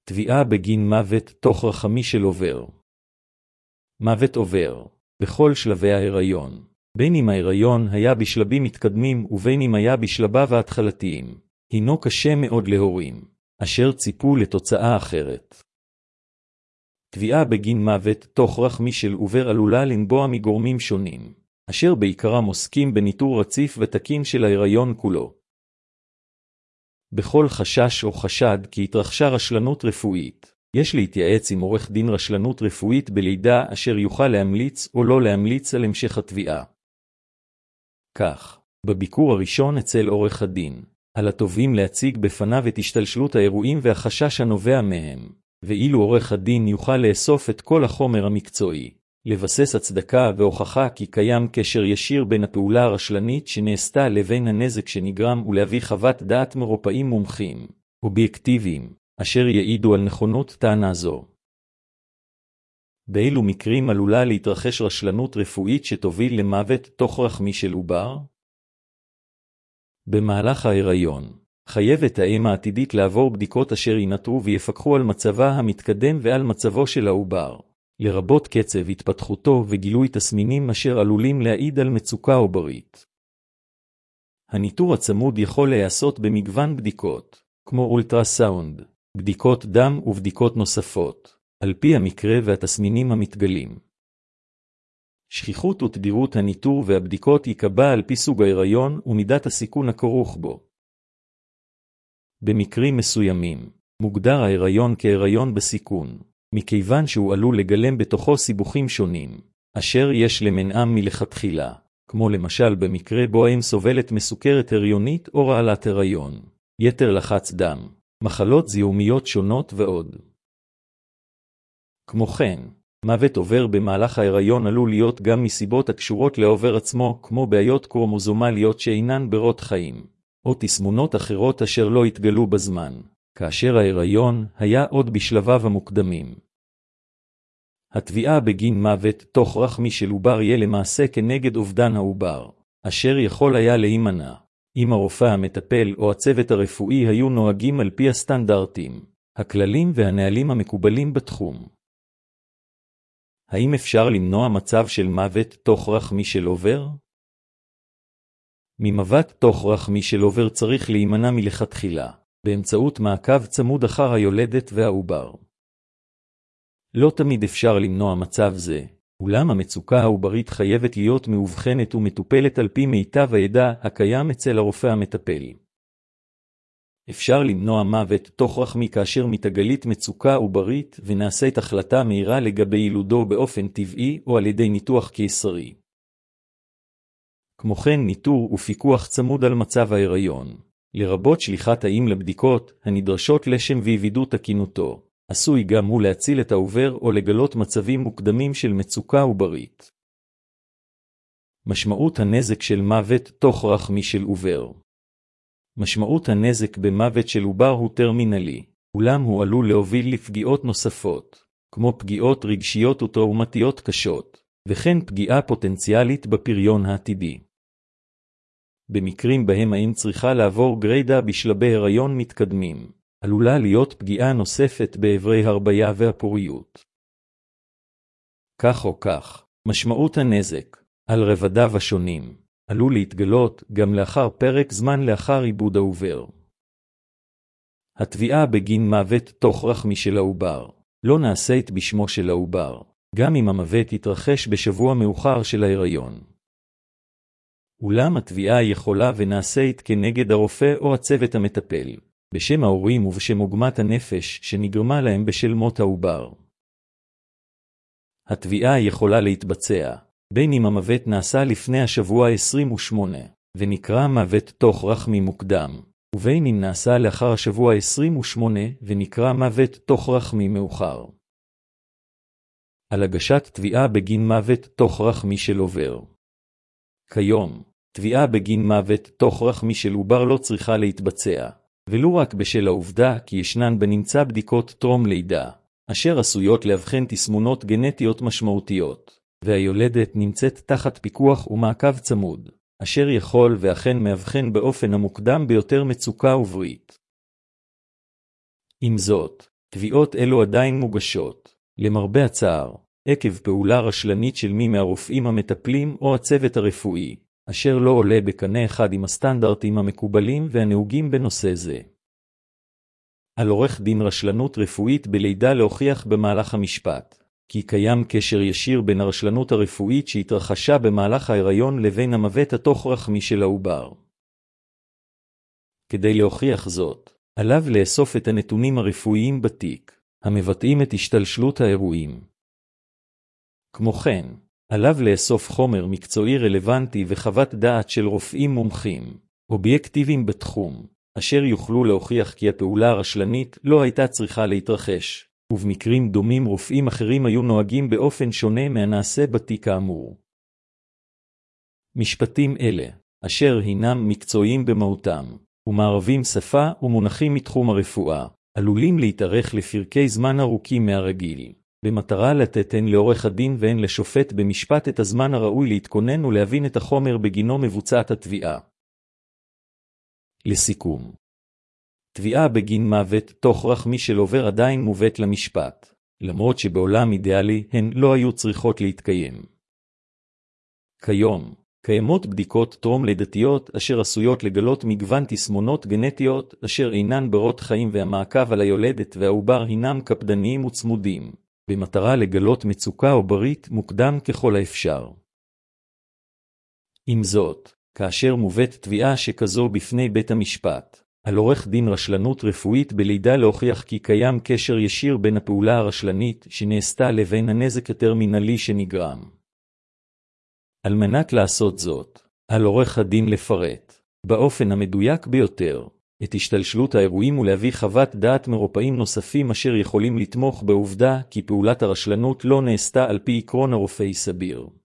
תביעה בגין מוות תוך רחמי של עובר. מוות עובר, בכל שלבי ההיריון, בין אם ההיריון היה בשלבים מתקדמים ובין אם היה בשלביו ההתחלתיים, הינו קשה מאוד להורים, אשר ציפו לתוצאה אחרת. תביעה בגין מוות תוך רחמי של עובר עלולה לנבוע מגורמים שונים, אשר בעיקרם עוסקים בניטור רציף ותקין של ההיריון כולו. בכל חשש או חשד כי התרחשה רשלנות רפואית, יש להתייעץ עם עורך דין רשלנות רפואית בלידה אשר יוכל להמליץ או לא להמליץ על המשך התביעה. כך, בביקור הראשון אצל עורך הדין, על התובעים להציג בפניו את השתלשלות האירועים והחשש הנובע מהם, ואילו עורך הדין יוכל לאסוף את כל החומר המקצועי, לבסס הצדקה והוכחה כי קיים קשר ישיר בין הפעולה הרשלנית שנעשתה לבין הנזק שנגרם ולהביא חוות דעת מרופאים מומחים, אובייקטיביים, אשר יעידו על נכונות טענה זו. באילו מקרים עלולה להתרחש רשלנות רפואית שתוביל למוות תוך רחמי של עובר? במהלך ההיריון, חייבת האם העתידית לעבור בדיקות אשר ינטרו ויפקחו על מצבה המתקדם ועל מצבו של העובר, לרבות קצב התפתחותו וגילוי תסמינים אשר עלולים להעיד על מצוקה עוברית. הניטור הצמוד יכול להיעשות במגוון בדיקות, כמו אולטרסאונד, בדיקות דם ובדיקות נוספות, על פי המקרה והתסמינים המתגלים. שכיחות ותדירות הניטור והבדיקות יקבע על פי סוג ההיריון ומידת הסיכון הכרוך בו. במקרים מסוימים, מוגדר ההיריון כהיריון בסיכון, מכיוון שהוא עלול לגלם בתוכו סיבוכים שונים, אשר יש למנעם מלכתחילה, כמו למשל במקרה בו האם סובלת מסוכרת הריונית או רעלת הריון, יתר לחץ דם, מחלות זיהומיות שונות ועוד. כמו כן, מוות עובר במהלך ההיריון עלול להיות גם מסיבות הקשורות לעובר עצמו, כמו בעיות קרומוזומליות שאינן ברות חיים, או תסמונות אחרות אשר לא התגלו בזמן, כאשר ההיריון היה עוד בשלביו המוקדמים. התביעה בגין מוות תוך רחמי של עובר יהיה למעשה כנגד אובדן העובר, אשר יכול היה להימנע, אם הרופא המטפל או הצוות הרפואי היו נוהגים על פי הסטנדרטים, הכללים והנהלים המקובלים בתחום. האם אפשר למנוע מצב של מוות תוך רחמי של עובר? ממוות תוך רחמי של עובר צריך להימנע מלכתחילה, באמצעות מעקב צמוד אחר היולדת והעובר. לא תמיד אפשר למנוע מצב זה, אולם המצוקה העוברית חייבת להיות מאובחנת ומטופלת על פי מיטב הידע הקיים אצל הרופא המטפל. אפשר למנוע מוות תוך רחמי כאשר מתגלית מצוקה עוברית ונעשית החלטה מהירה לגבי ילודו באופן טבעי או על ידי ניתוח קיסרי. כמו כן ניטור ופיקוח צמוד על מצב ההיריון, לרבות שליחת תאים לבדיקות הנדרשות לשם וידוא תקינותו, עשוי גם הוא להציל את העובר או לגלות מצבים מוקדמים של מצוקה עוברית. משמעות הנזק של מוות תוך רחמי של עובר. משמעות הנזק במוות של עובר הוא טרמינלי, אולם הוא עלול להוביל לפגיעות נוספות, כמו פגיעות רגשיות וטראומטיות קשות, וכן פגיעה פוטנציאלית בפריון העתידי. במקרים בהם האם צריכה לעבור גרידה בשלבי הריון מתקדמים, עלולה להיות פגיעה נוספת באיברי הרבייה והפוריות. כך או כך, משמעות הנזק, על רבדיו השונים, עלול להתגלות גם לאחר פרק זמן לאחר עיבוד העובר. התביעה בגין מוות תוך רחמי של העובר, לא נעשית בשמו של העובר, גם אם המוות יתרחש בשבוע מאוחר של ההיריון. אולם התביעה יכולה ונעשית כנגד הרופא או הצוות המטפל, בשם ההורים ובשם עוגמת הנפש שנגרמה להם בשל מות העובר. התביעה יכולה להתבצע, בין אם המוות נעשה לפני השבוע 28, ונקרא מוות תוך רחמי מוקדם, ובין אם נעשה לאחר השבוע 28, ונקרא מוות תוך רחמי מאוחר. על הגשת תביעה בגין מוות תוך רחמי של עובר. כיום, תביעה בגין מוות תוך רחמי של עובר לא צריכה להתבצע, ולו רק בשל העובדה כי ישנן בנמצא בדיקות טרום לידה, אשר עשויות להבחן תסמונות גנטיות משמעותיות, והיולדת נמצאת תחת פיקוח ומעקב צמוד, אשר יכול ואכן מאבחן באופן המוקדם ביותר מצוקה עוברית. עם זאת, תביעות אלו עדיין מוגשות, למרבה הצער, עקב פעולה רשלנית של מי מהרופאים המטפלים או הצוות הרפואי, אשר לא עולה בקנה אחד עם הסטנדרטים המקובלים והנהוגים בנושא זה. על עורך דין רשלנות רפואית בלידה להוכיח במהלך המשפט, כי קיים קשר ישיר בין הרשלנות הרפואית שהתרחשה במהלך ההיריון לבין המוות התוך-רחמי של העובר. כדי להוכיח זאת, עליו לאסוף את הנתונים הרפואיים בתיק, המבטאים את השתלשלות האירועים. כמו כן, עליו לאסוף חומר מקצועי רלוונטי וחוות דעת של רופאים מומחים, אובייקטיביים בתחום, אשר יוכלו להוכיח כי הפעולה הרשלנית לא הייתה צריכה להתרחש, ובמקרים דומים רופאים אחרים היו נוהגים באופן שונה מהנעשה בתיק האמור. משפטים אלה, אשר הינם מקצועיים במהותם, ומערבים שפה ומונחים מתחום הרפואה, עלולים להתארך לפרקי זמן ארוכים מהרגיל, במטרה לתת הן לעורך הדין והן לשופט במשפט את הזמן הראוי להתכונן ולהבין את החומר בגינו מבוצעת התביעה. לסיכום, תביעה בגין מוות תוך רחמי של עובר עדיין מובאת למשפט, למרות שבעולם אידיאלי הן לא היו צריכות להתקיים. כיום, קיימות בדיקות טרום לידתיות אשר עשויות לגלות מגוון תסמונות גנטיות אשר אינן ברות חיים, והמעקב על היולדת והעובר הינם קפדניים וצמודים, במטרה לגלות מצוקה עוברית מוקדם ככל האפשר. עם זאת, כאשר מובאת תביעה שכזו בפני בית המשפט, על עורך דין רשלנות רפואית בלידה להוכיח כי קיים קשר ישיר בין הפעולה הרשלנית שנעשתה לבין הנזק הטרמינלי שנגרם. על מנת לעשות זאת, על עורך הדין לפרט, באופן המדויק ביותר, את השתלשלות האירועים ולהביא חוות דעת מרופאים נוספים אשר יכולים לתמוך בעובדה כי פעולת הרשלנות לא נעשתה על פי עקרון הרופאי סביר.